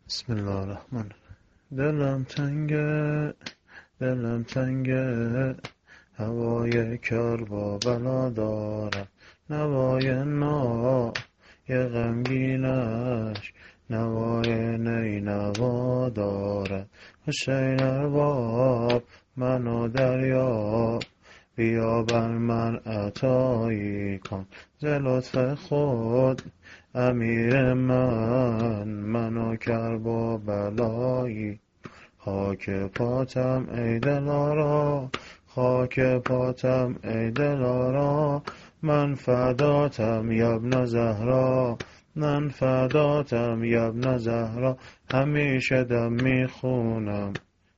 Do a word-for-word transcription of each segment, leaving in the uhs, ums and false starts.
بسم الله الرحمن. دلم تنگه دلم تنگه، هوای کر با بلا دارم، نوای نا یه غمگینش نوای نی نوا دارد. حسین ارباب منو دریا، بیا بر من عطایی کن، ز لطف خود امیر من منو کر با بلایی. خاک پاتم ای دلارا، خاک پاتم ای دلارا، من فداتم یبن زهرا، من فداتم یبن زهرا. همیشه دم میخونم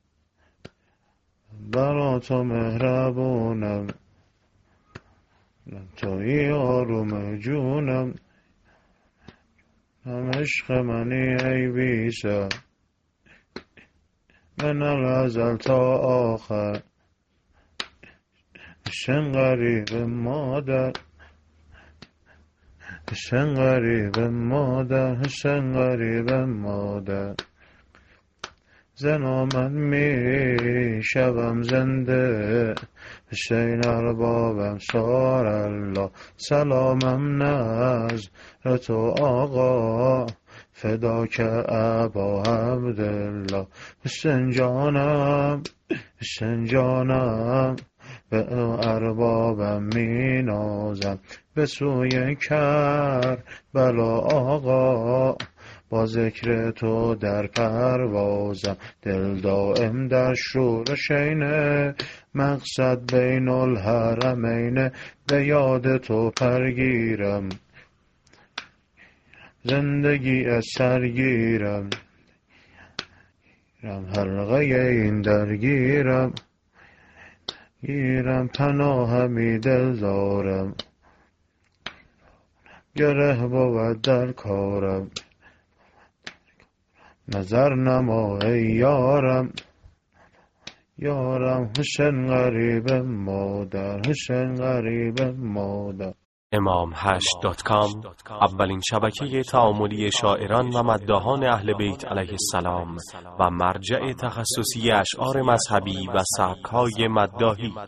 برا تو مهربونم، توی آروم جونم، هم عشق منی ای بیسر من الازل تا آخر. حسین غریب مادر، حسین غریب مادر، حسین غریب مادر. زنا من می شوم زنده، حسین اربابم سار الله، سلامم نزد تو آقا، فداک ابا عبدالله. حسین جانم حسین جانم، به اربابم می نازم، به سوی کر بلا آقا، با ذکر تو در پروازم. دل دائم در شور شینه، مقصد بین الحرمین، به یاد تو پرگیرم، زندگی از سرگیرم، حلقه این درگیرم، گیرم پناهمی دل دارم، گره بود در کارم، نظر نما ای یارم، یارم حسین غریب مادر، حسین غریب مادر. امام هشت دات کام اولین شبکه تعاملی شاعران و مداحان اهل بیت علیه السلام و مرجع تخصصی اشعار مذهبی و سبک‌های مداحی.